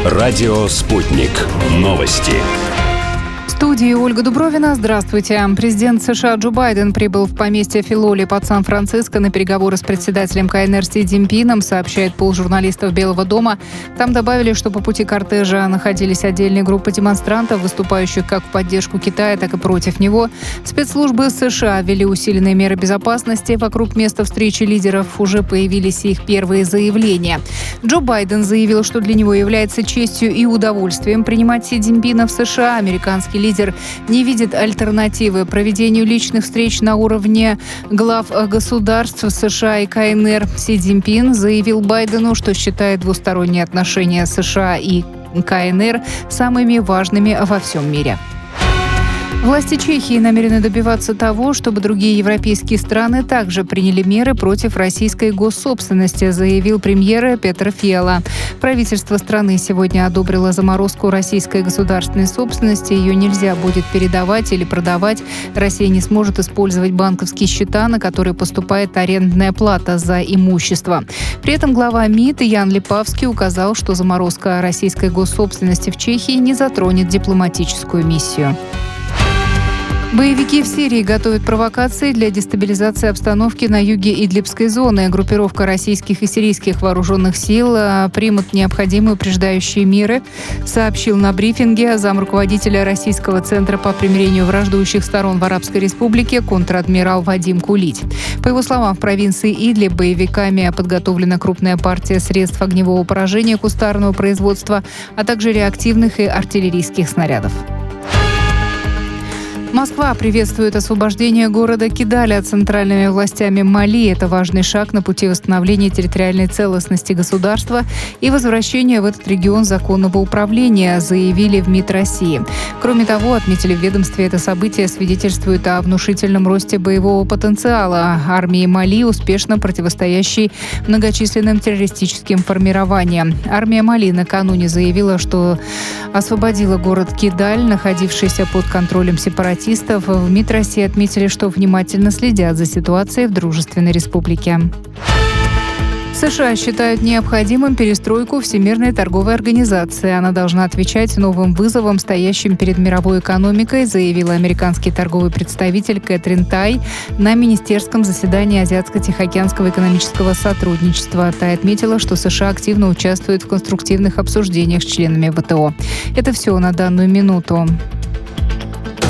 Радио «Спутник». Новости. В студии Ольга Дубровина. Здравствуйте. Президент США Джо Байден прибыл в поместье Филоли под Сан-Франциско на переговоры с председателем КНР Си Цзиньпином, сообщает пул журналистов Белого дома. Там добавили, что по пути кортежа находились отдельные группы демонстрантов, выступающих как в поддержку Китая, так и против него. Спецслужбы США ввели усиленные меры безопасности. Вокруг места встречи лидеров уже появились их первые заявления. Джо Байден заявил, что для него является честью и удовольствием принимать Си Цзиньпина в США. Американский лидер не видит альтернативы проведению личных встреч на уровне глав государств США и КНР. Си Цзиньпин заявил Байдену, что считает двусторонние отношения США и КНР самыми важными во всем мире. Власти Чехии намерены добиваться того, чтобы другие европейские страны также приняли меры против российской госсобственности, заявил премьер Петр Фиала. Правительство страны сегодня одобрило заморозку российской государственной собственности. Ее нельзя будет передавать или продавать. Россия не сможет использовать банковские счета, на которые поступает арендная плата за имущество. При этом глава МИД Ян Липавский указал, что заморозка российской госсобственности в Чехии не затронет дипломатическую миссию. Боевики в Сирии готовят провокации для дестабилизации обстановки на юге Идлибской зоны. Группировка российских и сирийских вооруженных сил примут необходимые упреждающие меры, сообщил на брифинге замруководителя Российского центра по примирению враждующих сторон в Арабской Республике контр-адмирал Вадим Кулить. По его словам, в провинции Идлиб боевиками подготовлена крупная партия средств огневого поражения кустарного производства, а также реактивных и артиллерийских снарядов. Москва приветствует освобождение города Кидаля центральными властями Мали. Это важный шаг на пути восстановления территориальной целостности государства и возвращения в этот регион законного управления, заявили в МИД России. Кроме того, отметили в ведомстве, это событие свидетельствует о внушительном росте боевого потенциала армии Мали, успешно противостоящей многочисленным террористическим формированиям. Армия Мали накануне заявила, что освободила город Кидаль, находившийся под контролем сепаратистов. В МИД России отметили, что внимательно следят за ситуацией в дружественной республике. США считают необходимым перестройку Всемирной торговой организации. Она должна отвечать новым вызовам, стоящим перед мировой экономикой, заявила американский торговый представитель Кэтрин Тай на министерском заседании Азиатско-Тихоокеанского экономического сотрудничества. Тай отметила, что США активно участвуют в конструктивных обсуждениях с членами ВТО. Это все на данную минуту.